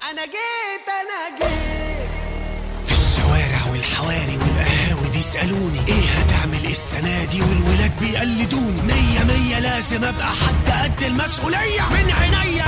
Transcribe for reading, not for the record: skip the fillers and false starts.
انا جيت في الشوارع والحواري والقهاوي بيسألوني ايه هتعمل السنة دي، والولاد بيقلدوني. 100 100 لازم ابقى حد قد المسؤولية. من عينيا